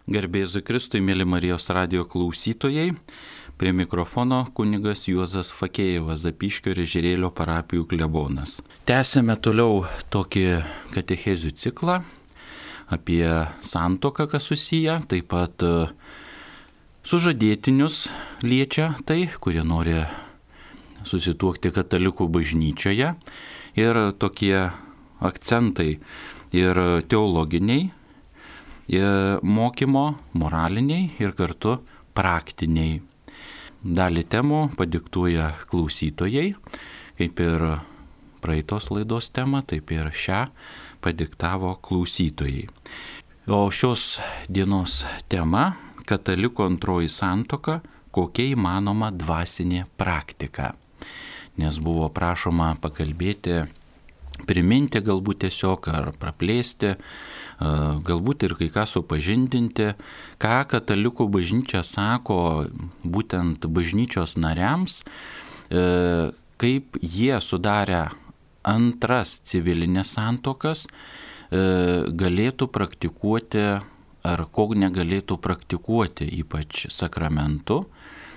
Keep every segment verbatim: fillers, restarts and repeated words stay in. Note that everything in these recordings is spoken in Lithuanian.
Garbėzu Kristui, mėly Marijos radijo klausytojai, prie mikrofono kunigas Juozas Fakėjevas, Zapyškio ir Ežerėlio parapijų klebonas. Tęsėme toliau tokį katechezių ciklą apie santuoką, kas susiję, taip pat sužadėtinius liečia tai, kurie nori susituokti katalikų bažnyčioje, ir tokie akcentai ir teologiniai, ir mokymo, moraliniai ir kartu praktiniai. Dalį temų padiktuoja klausytojai, kaip ir praeitos laidos temą, taip ir šią padiktavo klausytojai. O šios dienos tema – katalikų antroji santuoka, kokia įmanoma dvasinė praktika. Nes buvo prašoma pakalbėti, priminti galbūt tiesiog ar praplėsti, galbūt ir kai ką supažindinti, ką katalikų bažnyčia sako būtent bažnyčios nariams, kaip jie sudarę antras civilinės santuokas galėtų praktikuoti ar ko negalėtų praktikuoti, ypač sakramentu,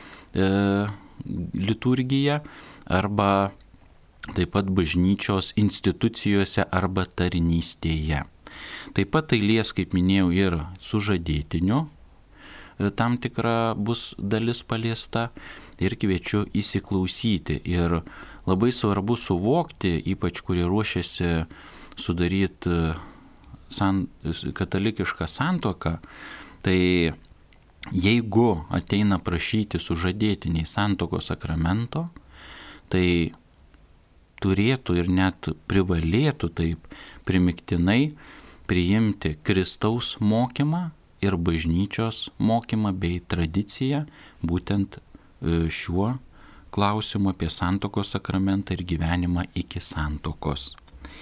liturgiją arba taip pat bažnyčios institucijose arba tarnystėje. Taip pat tai lies, kaip minėjau, ir sužadėtinių, tam tikra bus dalis paliesta ir kviečiu įsiklausyti. Ir labai svarbu suvokti, ypač kurie ruošiasi sudaryti san, katalikišką santuoką, tai jeigu ateina prašyti sužadėtiniai santuokos sakramento, tai turėtų ir net privalėtų taip primiktinai priimti Kristaus mokymą ir bažnyčios mokymą bei tradiciją būtent šiuo klausimu apie santuokos sakramentą ir gyvenimą iki santuokos.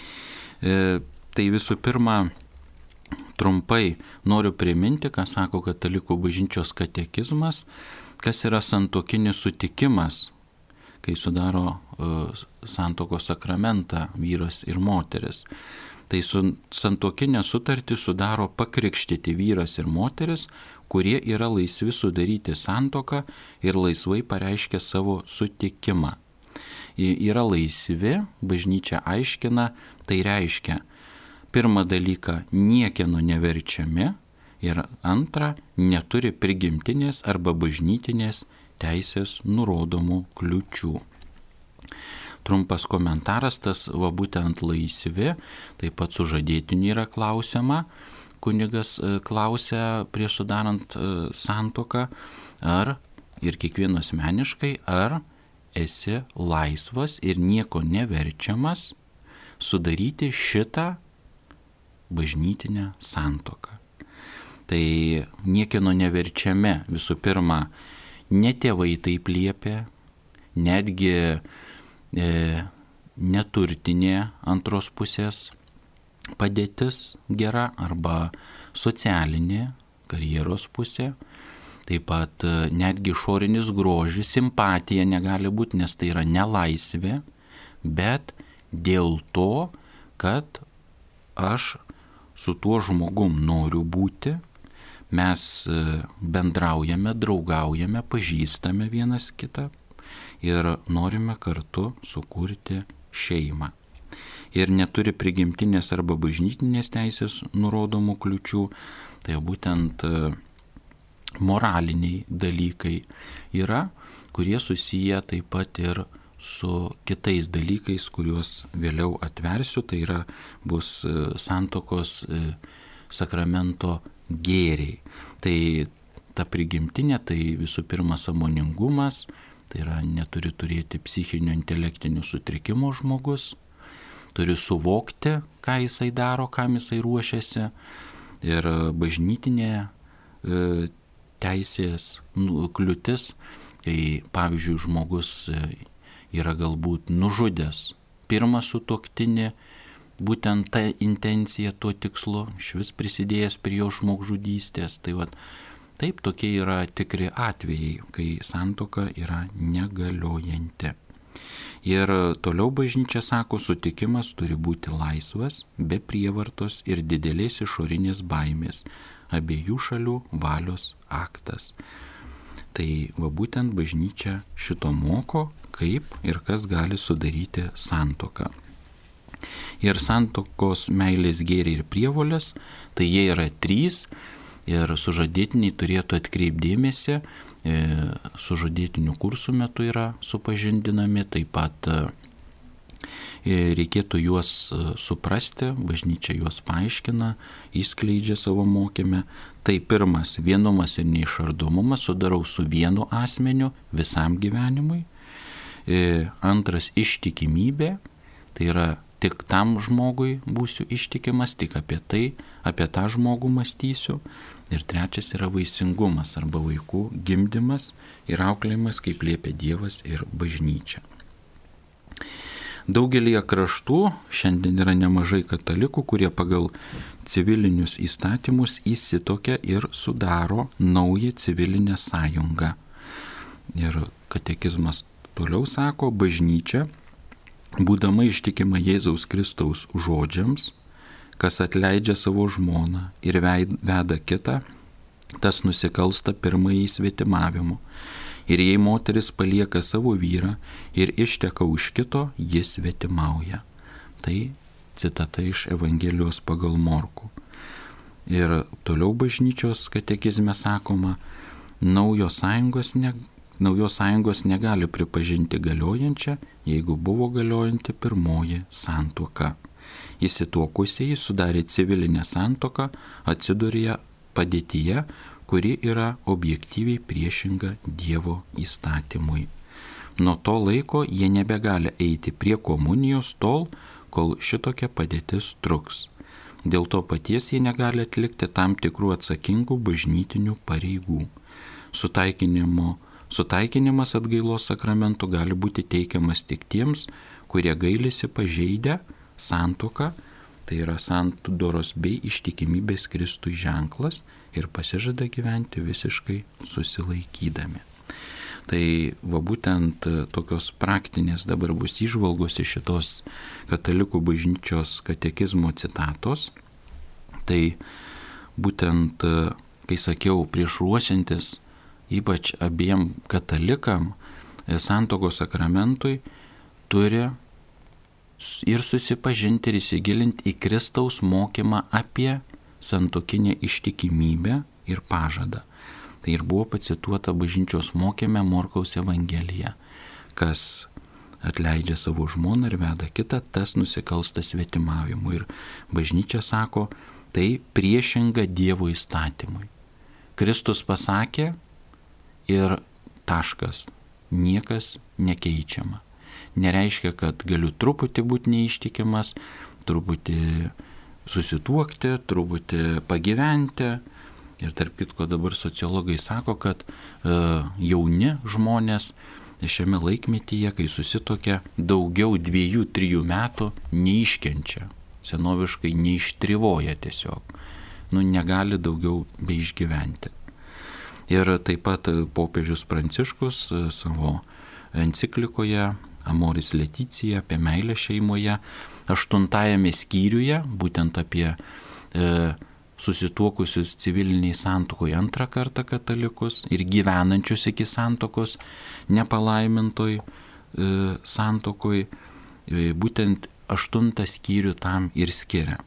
E, tai visų pirma, trumpai noriu priminti, ką sako katalikų bažnyčios katekizmas, kas yra santuokinis sutikimas, kai sudaro uh, santuokos sakramentą vyras ir moteris. Tai su, santuokinę sutartį sudaro pakrikštyti vyras ir moteris, kurie yra laisvi sudaryti santuoką ir laisvai pareiškia savo sutikimą. I, yra laisvi, bažnyčia aiškina, tai reiškia, pirmą dalyką, niekieno neverčiami ir antrą, neturi prigimtinės arba bažnytinės teisės nurodomų kliučių. Trumpas komentaras, tas va būtent laisvi, taip pat sužadėtinių yra klausiama, kunigas klausia prieš sudarant santuoką, ar ir kiekvieno asmeniškai, ar esi laisvas ir nieko neverčiamas sudaryti šitą bažnytinę santuoką. Tai niekieno neverčiame, visų pirma, ne tėvai taip liepia, netgi e, neturtinė antros pusės padėtis gera arba socialinė karjeros pusė, taip pat e, netgi išorinis grožis, simpatija negali būti, nes tai yra nelaisvė, bet dėl to, kad aš su tuo žmogum noriu būti, mes bendraujame, draugaujame, pažįstame vienas kitą ir norime kartu sukurti šeimą. Ir neturi prigimtinės arba bažnytinės teisės nurodomų kliučių, tai būtent moraliniai dalykai yra, kurie susiję taip pat ir su kitais dalykais, kuriuos vėliau atversiu, tai yra bus santuokos sakramento gėriai. Tai ta prigimtinė, tai visų pirma sąmoningumas, tai yra neturi turėti psichinių intelektinių sutrikimų žmogus, turi suvokti, ką jisai daro, kam jisai ruošiasi, ir bažnytinė e, teisės nu, kliūtis, kai pavyzdžiui žmogus yra galbūt nužudęs pirmą sutuoktinį, būtent ta intencija, tuo tikslu, švis prisidėjęs prie jo žmogžudystės. Tai vat, taip, tokie yra tikri atvejai, kai santuoka yra negaliojanti. Ir toliau bažnyčia sako, sutikimas turi būti laisvas, be prievartos ir didelės išorinės baimės. abiejų šalių valios aktas. Tai va būtent bažnyčia šito moko, kaip ir kas gali sudaryti santuoką. Ir santuokos meilės gėriai ir prievolės, tai jie yra trys ir sužadėtiniai turėtų atkreipdėmėsi, sužadėtinių kursų metu yra supažindinami, taip pat reikėtų juos suprasti, bažnyčia juos paaiškina, įskleidžia savo mokyme. Tai pirmas, vienumas ir neišardomumas sudarau su vienu asmeniu visam gyvenimui. Antras, ištikimybė, tai yra tik tam žmogui būsiu ištikimas, tik apie tai, apie tą žmogų mąstysiu. Ir trečias yra vaisingumas arba vaikų gimdymas ir auklėjimas, kaip liepia Dievas ir bažnyčia. Daugelį kraštų šiandien yra nemažai katalikų, kurie pagal civilinius įstatymus įsitokia ir sudaro naują civilinę sąjungą. Ir katekizmas toliau sako, bažnyčia, būdama ištikima Jėzaus Kristaus žodžiams, kas atleidžia savo žmoną ir veda kitą, tas nusikalsta pirmąjį svetimavimu. Ir jei moteris palieka savo vyrą ir išteka už kito, jis svetimauja. Tai citata iš Evangelijos pagal Morkų. Ir toliau bažnyčios katekizme sakoma, naujos sąjungos, ne, naujos sąjungos negali pripažinti galiojančią, jeigu buvo galiojanti pirmoji santuoka. Įsituokusieji sudarė civilinę santuoką, atsidūrė padėtyje, kuri yra objektyviai priešinga Dievo įstatymui. Nuo to laiko jie nebegali eiti prie komunijos tol, kol šitokia padėtis truks. Dėl to paties jie negali atlikti tam tikrų atsakingų bažnytinių pareigų. Sutaikinimo, sutaikinimas atgailos sakramentų gali būti teikiamas tik tiems, kurie gailisi pažeidę santuoką, tai yra sandoros bei ištikimybės Kristui ženklas ir pasižada gyventi visiškai susilaikydami. Tai va būtent tokios praktinės dabar bus įžvalgos iš šitos katalikų bažnyčios katekizmo citatos. Tai būtent, kai sakiau, prieš ruošiantis ypač abiem katalikam santuokos sakramentui turi ir susipažinti ir įsigilinti į Kristaus mokymą apie santuokinę ištikimybę ir pažadą. Tai ir buvo pacituota bažnyčios mokyme Morkaus Evangelija. Kas atleidžia savo žmoną ir veda kitą, tas nusikalsta svetimavimu. Ir bažnyčia sako, tai priešinga Dievo įstatymui. Kristus pasakė ir taškas, niekas nekeičiama. Nereiškia, kad galiu truputį būti neištikimas, truputį susituokti, truputį pagyventi. Ir tarp kitko dabar sociologai sako, kad e, jauni žmonės šiame laikmetyje, kai susitokia, daugiau dviejų, trijų metų neiškenčia. Senoviškai neištrivoja tiesiog. Nu, negali daugiau beišgyventi. Ir taip pat popiežius Pranciškus savo enciklikoje Amoris Leticija apie meilę šeimoje, aštuntajame skyriuje, būtent apie e, susituokusius civiliniai santuokoje antrą kartą katalikus ir gyvenančius iki santuokos nepalaimintoj e, santuokoj, e, būtent aštuntą skyrių tam ir skiria.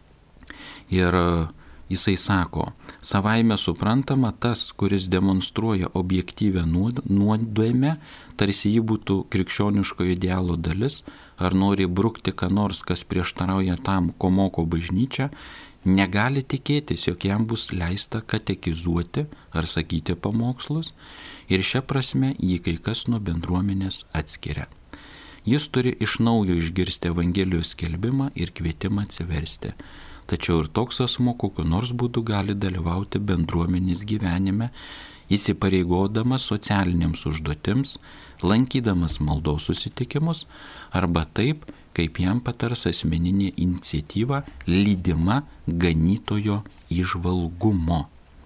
Ir e, jisai sako, savaime suprantama, tas, kuris demonstruoja objektyvę nuodėmę, tarsi ji būtų krikščioniško idealo dalis, ar nori brukti ką nors, kas prieštarauja tam, ko moko bažnyčia, negali tikėtis, jog jam bus leista katekizuoti ar sakyti pamokslus, ir šia prasme jį kai kas nuo bendruomenės atskiria. Jis turi iš naujo išgirsti Evangelijos skelbimą ir kvietimą atsiversti. Tačiau ir toks asmo kokiu nors būdu gali dalyvauti bendruomenės gyvenime, įsipareigodamas socialinėms užduotims, lankydamas maldos susitikimus arba taip, kaip jam patars asmeninė iniciatyva lydima ganytojo įžvalgumo.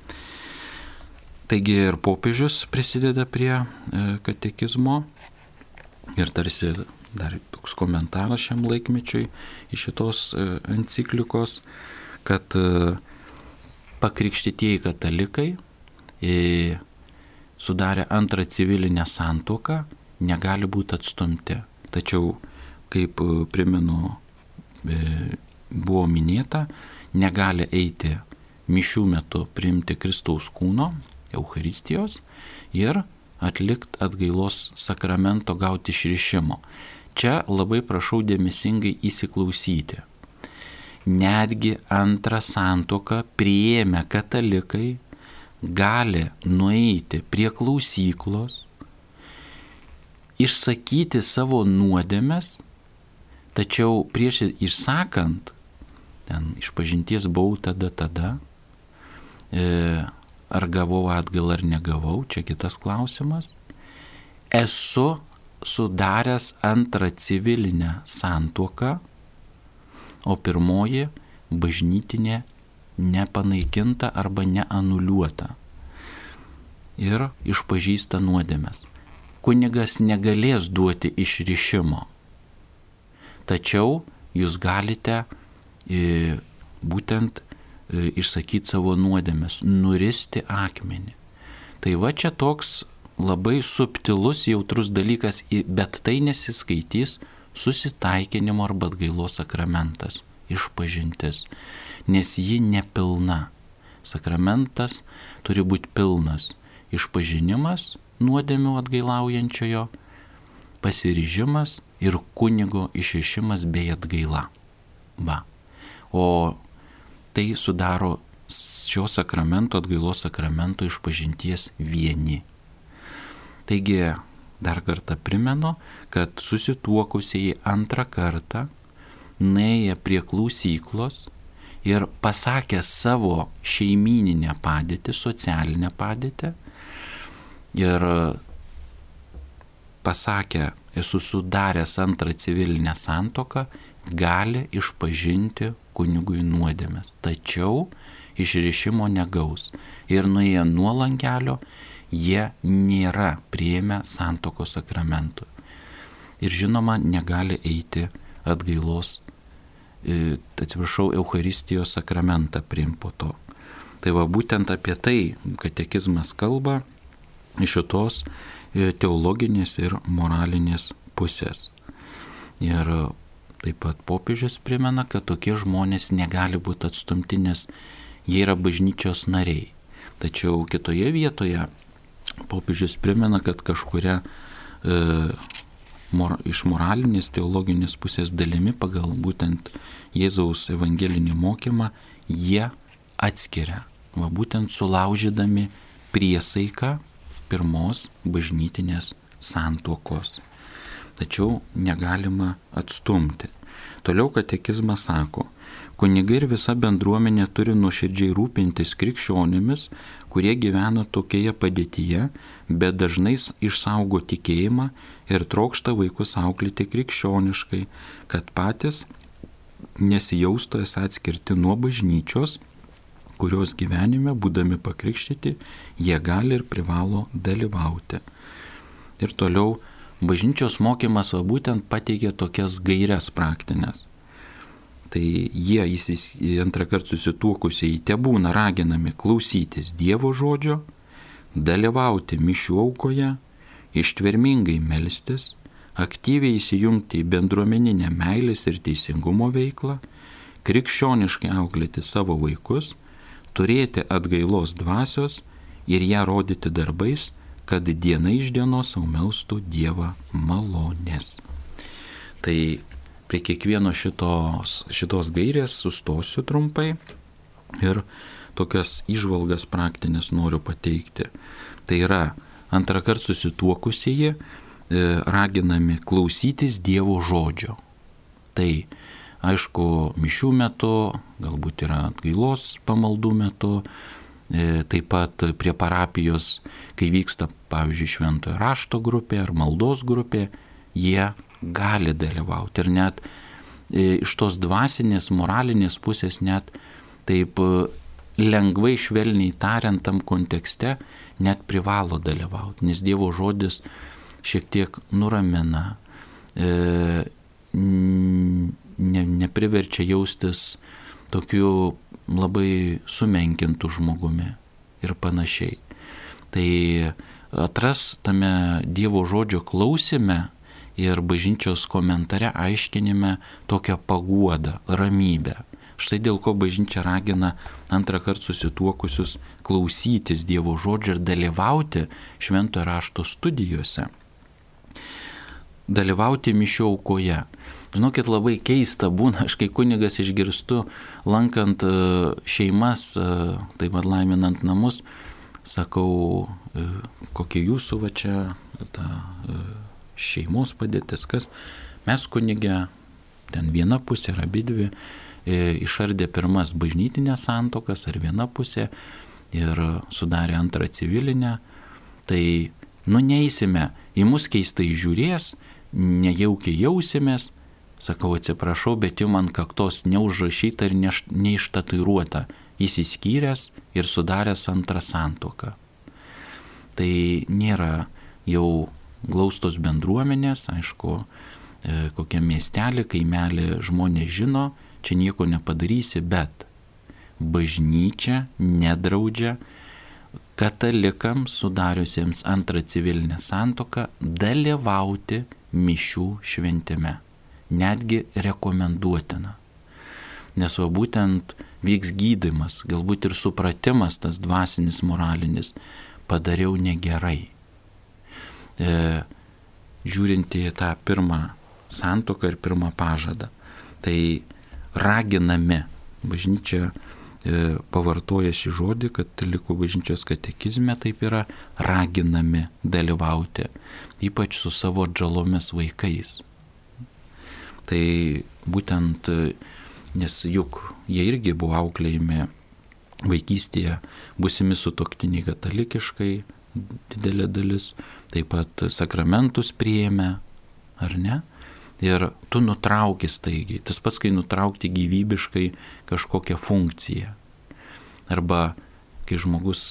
Taigi ir popiežius prisideda prie katekizmo ir tarsi dar toks komentaras šiam laikmečiui iš šitos enciklikos, kad pakrikštytieji katalikai e, sudarę antrą civilinę santuoką negali būti atstumti. Tačiau, kaip primenu, e, buvo minėta, negali eiti mišių metu priimti Kristaus kūno, Eucharistijos ir atlikti atgailos sakramento gauti išrišimo. Čia labai prašau dėmesingai įsiklausyti. Netgi antrą santuoką priėmę katalikai gali nueiti prie klausyklos, išsakyti savo nuodėmes, tačiau prieš išsakant, ten išpažinties buvau tada, tada, e, ar gavau atgailą ar negavau, čia kitas klausimas, esu sudaręs antrą civilinę santuoką, o pirmoji bažnytinė nepanaikinta arba neanuliuota ir išpažįsta nuodėmes. Kunigas negalės duoti išrišimo, tačiau jūs galite e, būtent e, išsakyti savo nuodėmes, nuristi akmenį. Tai va čia toks labai subtilus, jautrus dalykas, bet tai nesiskaitys susitaikinimo arba atgailos sakramentas, išpažintis, nes ji nepilna. Sakramentas turi būti pilnas. Išpažinimas nuodėmių atgailaujančiojo, pasiryžimas ir kunigo išrišimas bei atgaila. Va. O tai sudaro šio sakramento, atgailos sakramento išpažinties vieni. Taigi, dar kartą primenu, kad susituokusieji antrą kartą nuėję prie klausyklos ir pasakę savo šeimyninę padėtį, socialinę padėtį ir pasakę, esu sudaręs antrą civilinę santuoką, gali išpažinti kunigui nuodėmes, tačiau išrišimo negaus. Ir nuėję nuo langelio, jie nėra priėmę santuokos sakramentų. Ir žinoma, negali eiti atgailos, e, atsiprašau, Eucharistijos sakramentą priimti po to. Tai va būtent apie tai katekizmas kalba iš šitos e, teologinės ir moralinės pusės. Ir taip pat popiežius primena, kad tokie žmonės negali būti atstumti, nes jie yra bažnyčios nariai. Tačiau kitoje vietoje popiežius primena, kad kažkuria e, mor, iš moralinės teologinės pusės dalimi pagal būtent Jėzaus evangelinį mokymą jie atskiria, va būtent sulaužydami priesaiką pirmos bažnytinės santuokos. Tačiau negalima atstumti. Toliau katekizmas sako, kunigai ir visa bendruomenė turi nuoširdžiai rūpintis krikščionimis, kurie gyvena tokioje padėtyje, bet dažnai išsaugo tikėjimą ir trokšta vaikus auklėti krikščioniškai, kad patys nesijaustų esą atskirti nuo bažnyčios, kurios gyvenime, būdami pakrikštyti, jie gali ir privalo dalyvauti. Ir toliau bažnyčios mokymas va būtent pateikia tokias gairias praktinės. Tai jie įsis, antrą kartą susituokusiai tebūna raginami klausytis Dievo žodžio, dalyvauti mišių aukoje, ištvermingai melstis, aktyviai įsijungti į bendruomeninę meilės ir teisingumo veiklą, krikščioniškai auklėti savo vaikus, turėti atgailos dvasios ir ją rodyti darbais, kad diena iš dienos sau melstų Dievą malonės. Tai prie kiekvieno šitos, šitos gairės sustosiu trumpai ir tokias įžvalgas praktinės noriu pateikti. Tai yra antrą kartą susituokusieji raginami klausytis Dievo žodžio. Tai aišku, mišių metu, galbūt yra atgailos pamaldų metu, taip pat prie parapijos, kai vyksta, pavyzdžiui, šventojo rašto grupė ar maldos grupė, jie gali dalyvauti. Ir net iš tos dvasinės, moralinės pusės net taip lengvai, švelniai tariant tam kontekste, net privalo dalyvauti, nes Dievo žodis šiek tiek nuramina, e, ne, nepriverčia jaustis tokiu labai sumenkintų žmogumi ir panašiai. Tai atras tame Dievo žodžio klausime ir bažnyčios komentare aiškinime tokią paguodą, ramybę. Štai dėl ko bažnyčia ragina antrą kartą susituokusius klausytis Dievo žodžio ir dalyvauti šventojo rašto studijose. Dalyvauti mišių aukoje. Žinokit, labai keista būna, aš kai kunigas išgirstu, lankant šeimas, taip pat laiminant namus, sakau, kokie jūsų va čia ta šeimos padėtis, kas mes kunigė, ten viena pusė ar abidvi, išardė pirmas bažnytinės santuokas ar viena pusė ir sudarė antrą civilinę, tai nu neįsime, į mus keistai žiūrės, nejaukiai jausimės, sakau, atsiprašau, bet jau man kaktos neužrašyta ir neištatuiruota, įsiskyręs ir sudaręs antrą santuoką. Tai nėra jau glaustos bendruomenės, aišku, kokiam miestelį, kaimelį žmonės žino, čia nieko nepadarysi, bet bažnyčia nedraudžia katalikams sudariusiems antrą civilinę santuoką dalyvauti mišių šventime. Netgi rekomenduotina. Nes va būtent vyks gydymas, galbūt ir supratimas tas dvasinis, moralinis, padariau negerai. E, žiūrint į tą pirmą santuoką ir pirmą pažadą, tai raginami, bažnyčia e, pavartoja šį žodį, katalikų bažnyčios katekizme taip yra, raginami dalyvauti, ypač su savo atžalomis vaikais. Tai būtent, nes juk jie irgi buvo auklėjami vaikystėje, būsimi sutuoktiniai katalikiškai, didelė dalis, taip pat sakramentus priėmė, ar ne? Ir tu nutrauki staigiai, tas pats, kai nutraukti gyvybiškai kažkokią funkciją. Arba kai žmogus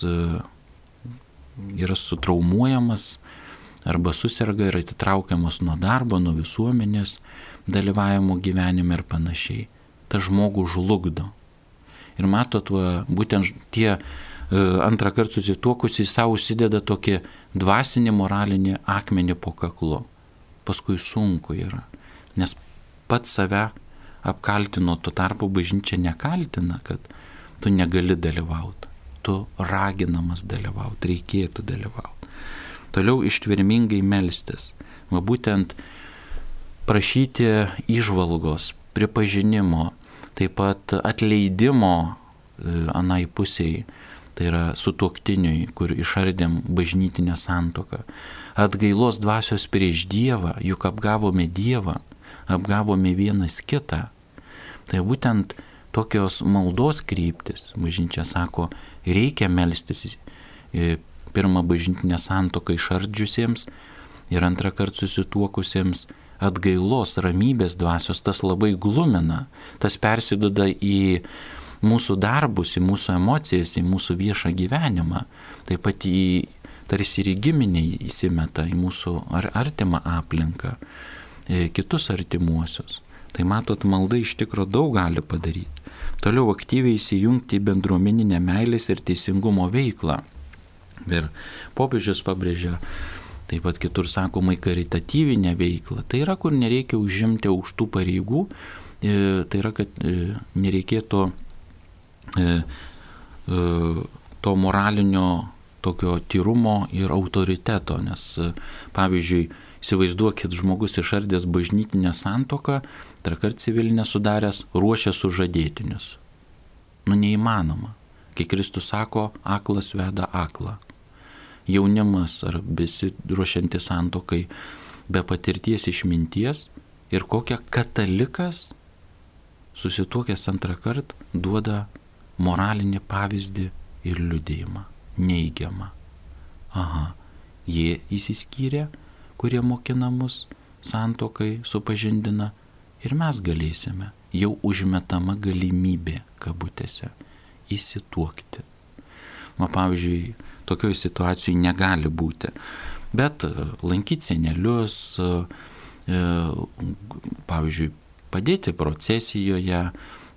yra sutraumuojamas, arba susirga ir atitraukiamas nuo darbo, nuo visuomenės, dalyvavimo gyvenime ir panašiai. Ta žmogų žlugdo. Ir matot, va, būtent tie e, antrą kartą susituokusiai savo užsideda tokį dvasinį, moralinį akmenį po kaklu. Paskui sunku yra. Nes pats save apkaltino, tuo tarpu bažnyčia nekaltina, kad tu negali dalyvauti. Tu raginamas dalyvauti, reikėtų dalyvauti. Toliau ištvermingai melstis. Va būtent prašyti įžvalgos, pripažinimo, taip pat atleidimo anai pusiai, tai yra sutuoktiniui, kur išardėm bažnytinę santuoką. Atgailos dvasios prieš Dievą, juk apgavome Dievą, apgavome vienas kitą. Tai būtent tokios maldos kryptis, bažnyčia sako, reikia melstis pirmą bažnytinę santuoką išardžiusiems ir antrą kartą susituokusiems, atgailos, ramybės dvasios, tas labai glumina, tas persiduoda į mūsų darbus, į mūsų emocijas, į mūsų viešą gyvenimą, taip pat į tarsi ir į giminę įsimeta, į mūsų ar artimą aplinką, kitus artimuosius. Tai matot, malda iš tikro daug gali padaryti. Toliau aktyviai įsijungti į bendruomeninę meilės ir teisingumo veiklą. Ir popiežius pabrėžia, taip pat kitur sakoma, į karitatyvinę veiklą. Tai yra, kur nereikia užimti aukštų pareigų, tai yra, kad nereikėtų to moralinio tokio tyrumo ir autoriteto, nes pavyzdžiui, įsivaizduokit, žmogus išardęs bažnytinę santuoką, trakart civilinę sudaręs, ruošia sužadėtinius. Nu neįmanoma. Kai Kristus sako, aklas veda aklą. Jaunimas ar besiruošiantis santuokai be patirties išminties ir kokią katalikas susituokęs antrą kartą duoda moralinį pavyzdį ir liudijimą, neigiamą. Aha, jie įsiskyrė, kurie mokina mus santuokai, supažindina ir mes galėsime, jau užmetama galimybė, kabutėse, įsituokti. Ma, pavyzdžiui, tokioje situacijoje negali būti, bet lankyti senelius, pavyzdžiui, padėti procesijoje,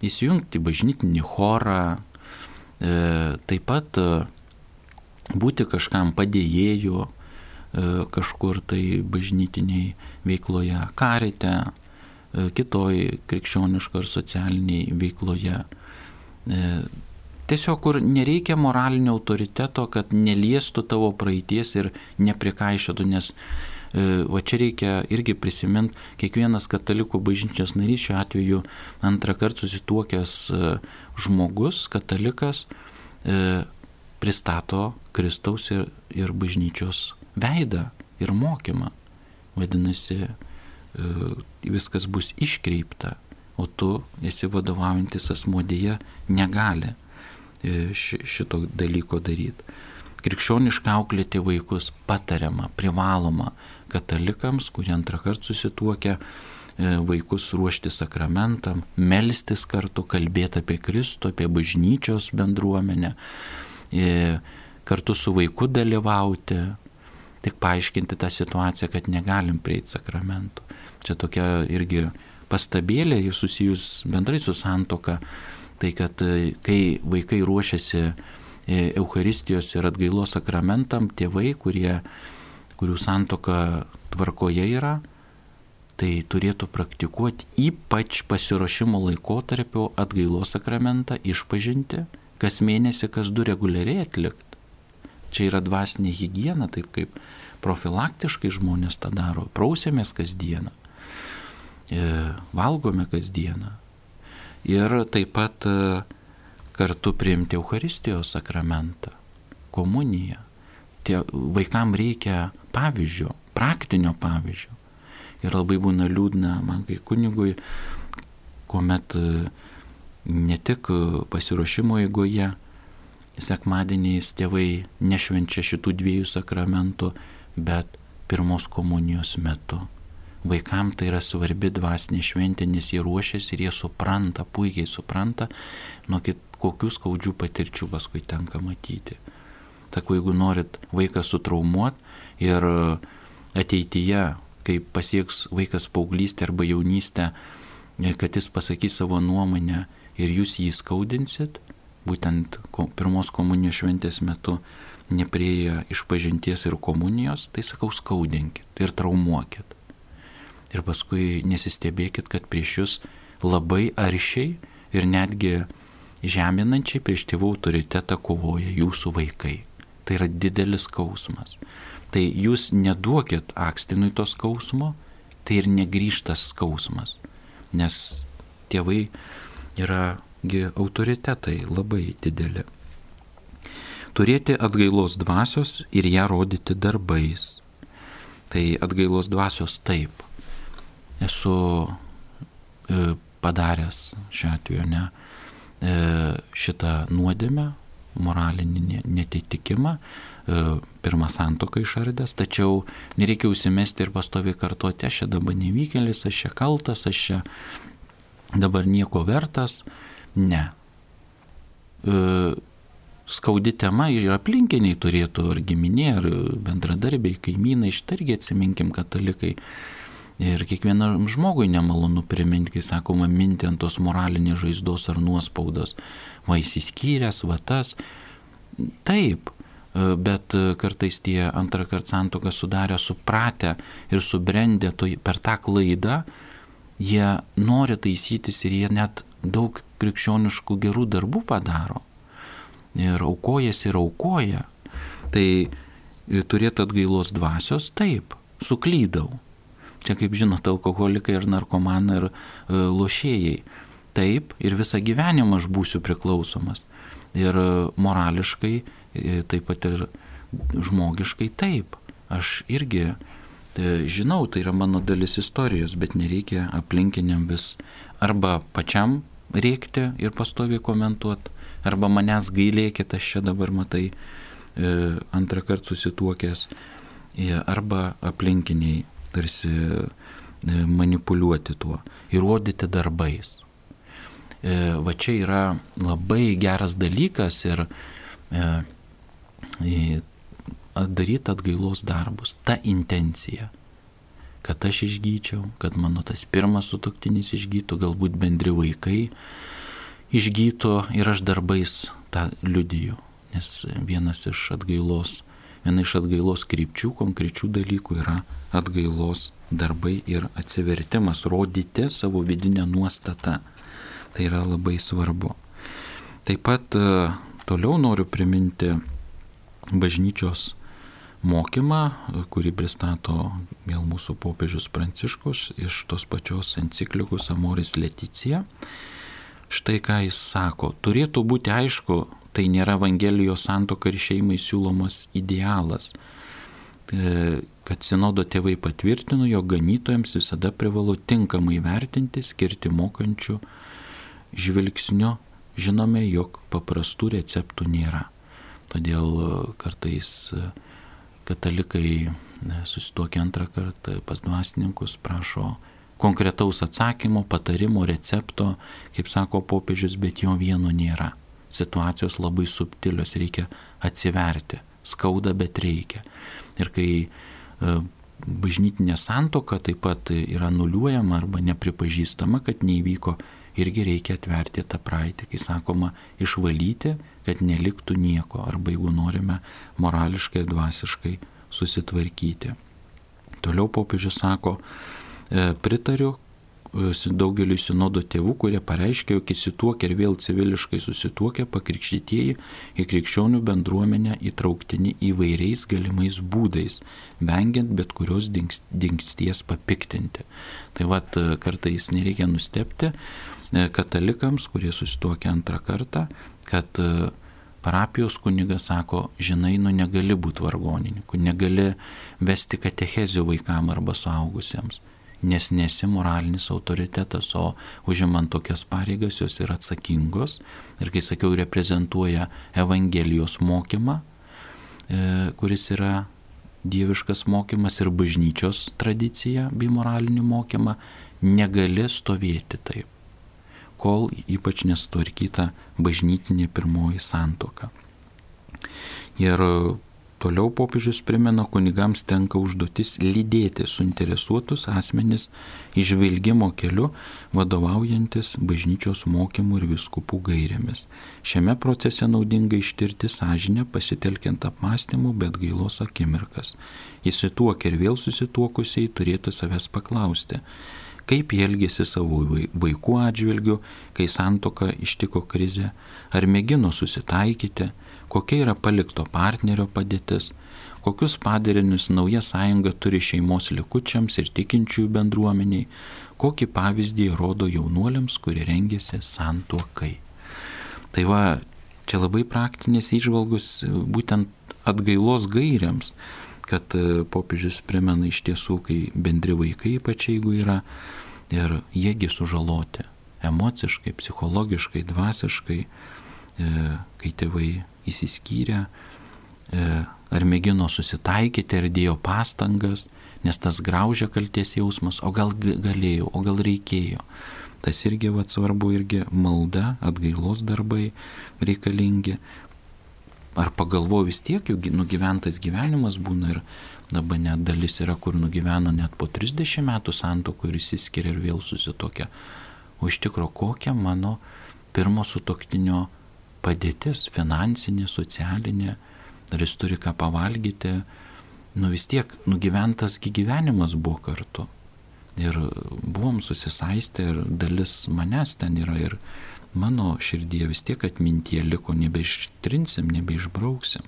įsijungti bažnytinį chorą, taip pat būti kažkam padėjėju kažkur tai bažnytiniai veikloje, karite, kitoj krikščioniško ir socialiniai veikloje. Tiesiog, kur nereikia moralinio autoriteto, kad neliestų tavo praeities ir neprikaišiotų, nes va čia reikia irgi prisiminti, kiekvienas katalikų bažnyčios narys, šiuo atveju antrą kartą susituokęs žmogus, katalikas, pristato Kristaus ir, ir bažnyčios veidą ir mokymą. Vadinasi, viskas bus iškreipta, o tu esi vadovaujantis asmuo, dėja negali šito dalyko daryti. Krikščioniškai auklėti vaikus patariama, privaloma katalikams, kurie antrą kartą susituokia, vaikus ruošti sakramentam, melstis kartu, kalbėti apie Kristų, apie bažnyčios bendruomenę, kartu su vaiku dalyvauti, tik paaiškinti tą situaciją, kad negalim prieiti sakramentų. Čia tokia irgi pastabėlė, jis susijus bendrai su santuoka, tai kad kai vaikai ruošiasi Eucharistijos ir atgailos sakramentam, tėvai, kurie, kurių santuoka tvarkoje yra, tai turėtų praktikuoti ypač pasiruošimo laikotarpio atgailos sakramentą, išpažinti, kas mėnesį, kas du reguliariai atlikti. Čia yra dvasinė higiena, taip kaip profilaktiškai žmonės tą daro. Prausiamės kasdieną, valgome kasdieną. Ir taip pat kartu priimti Eucharistijos sakramentą, komuniją. Tie vaikam reikia pavyzdžio, praktinio pavyzdžio. Ir labai būna liūdna man kai kunigui, kuomet ne tik pasiruošimo eigoje, sekmadieniais tėvai nešvenčia šitų dviejų sakramentų, bet pirmos komunijos metu. Vaikam tai yra svarbi dvasinė šventė, nes jie ruošiasi ir jie supranta, puikiai supranta, nuo kokių skaudžių patirčių paskui tenka matyti. Tako, jeigu norit vaiką sutraumuoti ir ateityje, kai pasieks vaikas paauglystę arba jaunystę, kad jis pasakys savo nuomonę ir jūs jį skaudinsit, būtent pirmos komunijos šventės metu neprieėję išpažinties ir komunijos, tai sakau, skaudinkit ir traumuokit. Ir paskui nesistebėkit, kad prieš jūs labai aršiai ir netgi žeminančiai prieš tėvų autoritetą kovoja jūsų vaikai. Tai yra didelis skausmas. Tai jūs neduokit akstinui to skausmo, tai ir negrįžtas skausmas. Nes tėvai yragi autoritetai labai dideli. Turėti atgailos dvasios ir ją rodyti darbais. Tai atgailos dvasios taip. Esu e, padaręs šiuo atveju ne, e, šitą nuodėmę, moralinį netitikimą, e, pirmą santuoką išardęs, tačiau nereikia užsimesti ir pastoviai kartuoti, aš čia dabar nevykėlis, aš čia kaltas, aš čia dabar nieko vertas. Ne. E, skaudi tema ir aplinkiniai turėtų, ar giminė, ar bendradarbiai, kaimynai, štai atsiminkim katalikai. Ir kiekvienam žmogui nemalonu priminti, kai sakoma, minti ant tos moralinės žaizdos ar nuospaudos. Va, įsiskyręs, va tas. Taip, bet kartais tie antrą kartą santuoką sudarę, supratę ir subrendę per tą klaidą, jie nori taisytis ir jie net daug krikščioniškų gerų darbų padaro. Ir aukojasi ir aukoja. Tai turėtų atgailos dvasios, taip, suklydau. Čia, kaip žinot, alkoholikai ir narkomanai ir e, lošėjai. Taip, ir visą gyvenimą aš būsiu priklausomas. Ir e, morališkai, e, taip pat ir žmogiškai taip. Aš irgi e, žinau, tai yra mano dalis istorijos, bet nereikia aplinkiniam vis arba pačiam rėkti ir pastoviai komentuoti, arba manęs gailėkit, aš čia dabar matai e, antrą kartą susituokęs, e, arba aplinkiniai tarsi manipuliuoti tuo, įrodyti darbais. Va čia yra labai geras dalykas ir daryti atgailos darbus, ta intencija, kad aš išgyčiau, kad mano tas pirmas sutuoktinis išgytų, galbūt bendri vaikai, išgytų ir aš darbais tą liudiju, nes vienas iš atgailos, viena iš atgailos krypčių, konkrečių dalykų yra atgailos darbai ir atsivertimas, rodyti savo vidinę nuostatą. Tai yra labai svarbu. Taip pat toliau noriu priminti bažnyčios mokymą, kurį pristato vėl mūsų popiežius Pranciškus iš tos pačios enciklikos Amoris Laetitia. Štai ką jis sako: turėtų būti aišku, tai nėra Evangelijos santuoka ir šeimai siūlomas idealas, kad sinodo tėvai patvirtino, jog ganytojams visada privalu tinkamai vertinti, skirti mokančių žvilgsniu. Žinome, jog paprastų receptų nėra. Todėl kartais katalikai susituokia antrą kartą pas dvasininkus, prašo konkretaus atsakymo, patarimo, recepto, kaip sako popiežius, bet jo vieno nėra. Situacijos labai subtilios, reikia atsiverti, skauda, bet reikia. Ir kai bažnytinė santuoka taip pat yra nuliuojama arba nepripažįstama, kad neįvyko, irgi reikia atverti tą praeitį, kai sakoma, išvalyti, kad neliktų nieko, arba jeigu norime morališkai ir dvasiškai susitvarkyti. Toliau popiežius sako: pritariu daugeliui sinodo tėvų, kurie pareiškia, jog įsituokę ir vėl civiliškai susituokę pakrikštytieji į krikščionių bendruomenę įtrauktini įvairiais galimais būdais, vengiant bet kurios dingsties papiktinti. Tai vat kartais nereikia nustebti katalikams, kurie susituokia antrą kartą, kad parapijos kunigas sako: žinai, nu negali būti vargonininku, negali vesti katechezių vaikam arba suaugusiems, nes nesi moralinis autoritetas, o užimant tokias pareigas jos yra atsakingos ir, kai sakiau, reprezentuoja Evangelijos mokymą, kuris yra dieviškas mokymas, ir bažnyčios tradicija bei moralinį mokymą. Negali stovėti taip, kol ypač nesutvarkyta bažnytinė pirmoji santuoka. Ir toliau popiežius primena, kunigams tenka užduotis lydėti suinteresuotus asmenis įžvelgimo keliu, vadovaujantis bažnyčios mokymų ir vyskupų gairėmis. Šiame procese naudinga ištirti sąžinę, pasitelkiant apmąstymų, bet atgailos akimirkas. Įsituokę ir vėl susituokusiai turėtų savęs paklausti, kaip jie elgėsi savo vaikų atžvilgiu, kai santuoka ištiko krizė, ar mėgino susitaikyti, kokia yra palikto partnerio padėtis, kokius padarinius nauja sąjunga turi šeimos likučiams ir tikinčiųjų bendruomeniai, kokį pavyzdį rodo jaunuoliams, kurie rengėsi santuokai. Tai va, čia labai praktinės įžvalgos būtent atgailos gairiams, kad popiežius primena iš tiesų, kai bendri vaikai, ypač jeigu yra, ir jiegi sužaloti emociškai, psichologiškai, dvasiškai, kai tėvai įsiskyrė, ar mėgino susitaikyti, ar dėjo pastangas, nes tas graužia kalties jausmas, o gal galėjo, o gal reikėjo. Tas irgi vat, svarbu, irgi malda, atgailos darbai reikalingi. Ar pagalvoju, vis tiek jų nugyventas gyvenimas būna, ir dabar net dalis yra, kur nugyvena net po trisdešimt metų santuokų ir išsiskiria ir vėl susituokia. O iš tikro, kokia mano pirmo sutuoktinio padėtis, finansinė, socialinė, ar jis turi ką pavalgyti, nu vis tiek nugyventas gyvenimas buvo kartu. Ir buvom susisaistę, ir dalis manęs ten yra, ir mano širdie vis tiek atmintie liko, nebeištrinsim, nebeišbrauksim.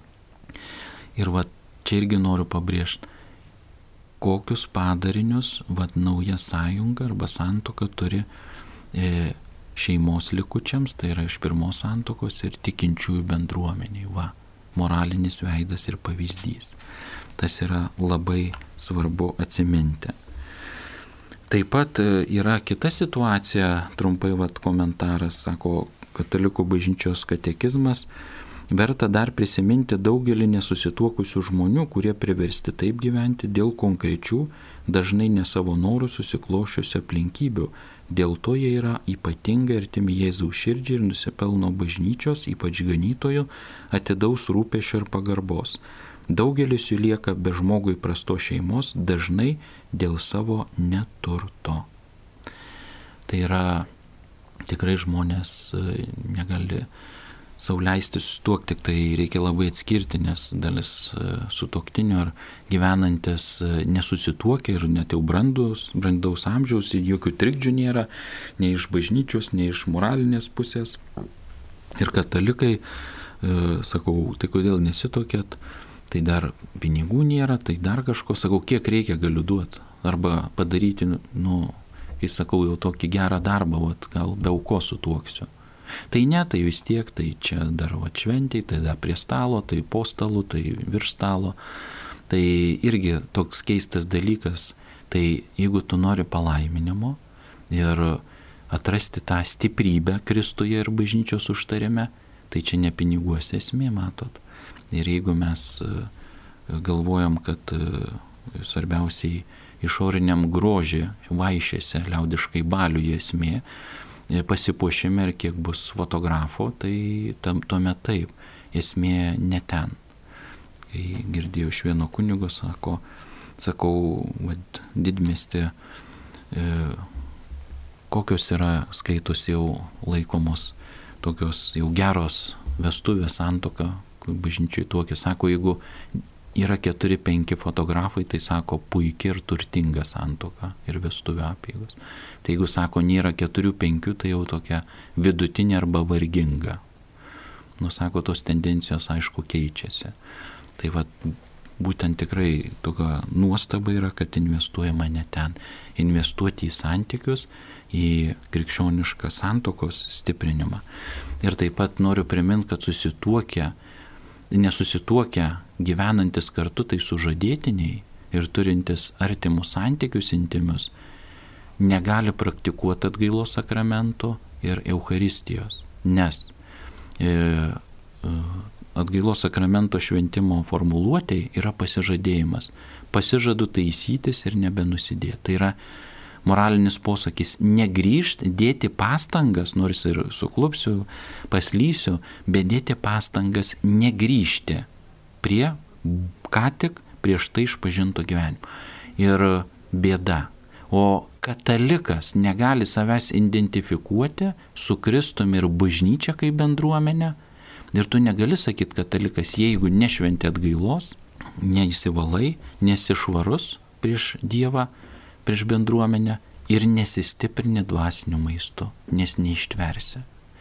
Ir va čia irgi noriu pabrėžti, kokius padarinius va nauja sąjunga arba santuoka turi e, šeimos likučiams, tai yra iš pirmos santuokos, ir tikinčiųjų bendruomeniai. Va, moralinis veidas ir pavyzdys. Tas yra labai svarbu atsiminti. Taip pat yra kita situacija, trumpai vat komentaras, sako Katalikų bažnyčios katekizmas, verta dar prisiminti daugelį nesusituokusių žmonių, kurie priversti taip gyventi dėl konkrečių, dažnai ne savo norų susiklošiusių aplinkybių. Dėl to jie yra ypatingai artimi Jėzaus širdžiai ir nusipelno bažnyčios, ypač ganytojų, atidaus rūpesčio ir pagarbos. Daugelis jų lieka be žmogui prastos šeimos, dažnai dėl savo neturto. Tai yra tikrai žmonės negali sau leisti susituokti, tik tai reikia labai atskirti, nes dalis sutuoktinių ar gyvenantis nesusituokia ir net jau brandus, brandaus amžiaus ir jokių trikdžių nėra, nei iš bažnyčios, nei iš moralinės pusės. Ir katalikai, sakau, tai kodėl nesituokėt, tai dar pinigų nėra, tai dar kažko, sakau, kiek reikia galiu duoti, arba padaryti, nu, kai sakau, jau tokį gerą darbą, vat, gal be aukos sutuoksiu. Tai ne, tai vis tiek, tai čia dar va šventėj, tai dar prie stalo, tai po stalu, tai virš stalo. Tai irgi toks keistas dalykas. Tai jeigu tu nori palaiminimo ir atrasti tą stiprybę Kristuje ir bažnyčios užtarime, tai čia ne piniguose esmė, matot. Ir jeigu mes galvojam, kad svarbiausiai išoriniam grožį vaišėse, liaudiškai baliuje esmė, pasipuošime ir kiek bus fotografo, tai tam, tuomet taip, esmė ne ten. Kai girdėjau iš vieno kunigo, sako, sakau, vad, didmiestė, e, kokios yra skaitos jau laikomos, tokios jau geros vestuvės, santuoka, bažnyčiai tuokė, sako, jeigu yra keturi penki fotografai, tai sako puikiai ir turtinga santuoka ir vestuvių apeigos. Tai jeigu sako nėra keturių penkių, tai jau tokia vidutinė arba varginga. Nu, sako, tos tendencijos aišku keičiasi. Tai va, būtent tikrai tokia nuostaba yra, kad investuojama ne ten. Investuoti į santykius, į krikščionišką santuokos stiprinimą. Ir taip pat noriu priminti, kad susituokę, nesusituokę gyvenantis kartu, tai sužadėtiniai ir turintis artimus santykius intimius, negali praktikuoti atgailos sakramento ir Eucharistijos, nes e, atgailos sakramento šventimo formuluotėj yra pasižadėjimas. Pasižadu taisytis ir nebenusidėti. Tai yra moralinis posakis negrįžti, dėti pastangas, nors ir suklupsiu, paslysiu, bet dėti pastangas negrįžti prie ką tik prieš tai išpažinto gyvenimo. Ir bėda. O katalikas negali savęs identifikuoti su Kristumi ir bažnyčia kaip bendruomenė. Ir tu negali sakyti katalikas, jeigu nešventi atgailos, neįsivalai, nesišvarus prieš Dievą, prieš bendruomenę ir nesistiprini dvasiniu maistu, nes neištversi.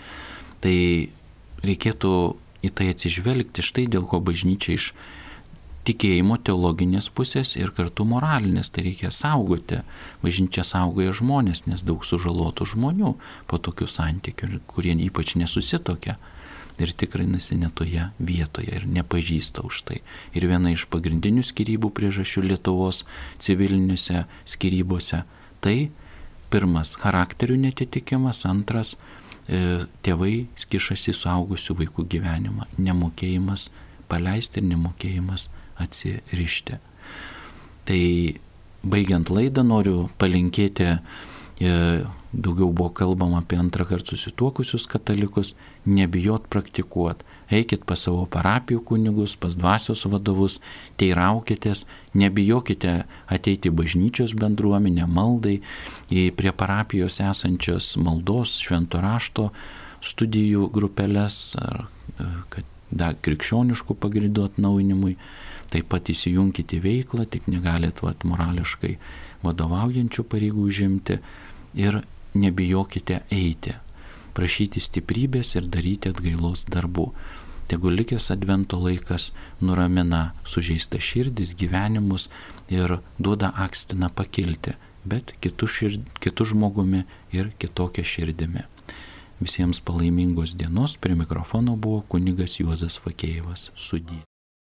Tai reikėtų į tai atsižvelgti, štai dėl ko bažnyčia iš tikėjimo teologinės pusės ir kartu moralinės, tai reikia saugoti. Bažnyčia saugoja žmonės, nes daug sužalotų žmonių po tokių santykių, kurie ypač nesusitokia ir tikrinasi netoje vietoje ir nepažįsta už tai. Ir viena iš pagrindinių skyrybų priežasčių Lietuvos civilinėse skyrybose, tai pirmas charakterių netitikimas, antras e, tėvai kišasi suaugusių vaikų gyvenimą, nemokėjimas paleisti ir nemokėjimas atsirišti. Tai baigiant laidą noriu palinkėti, e, daugiau buvo kalbama apie antrą kartą susituokusius katalikus, nebijot praktikuot. Eikit pas savo parapijų kunigus, pas dvasios vadovus, teiraukitės, nebijokite ateiti į bažnyčios bendruomenę, maldai, į prie parapijos esančias maldos, švento rašto studijų grupeles, ar kad da, krikščioniškų pagrindų atnaujinimui. Taip pat įsijunkite į veiklą, tik negalit vat, morališkai vadovaujančių pareigų užimti ir nebijokite eiti, prašyti stiprybės ir daryti atgailos darbų. Tegu likęs advento laikas nuramina sužeistą širdis, gyvenimus ir duoda akstiną pakilti, bet kitų, šird, kitų žmogumi ir kitokia širdimi. Visiems palaimingos dienos, prie mikrofono buvo kunigas Juozas Fakėjevas. Sudie.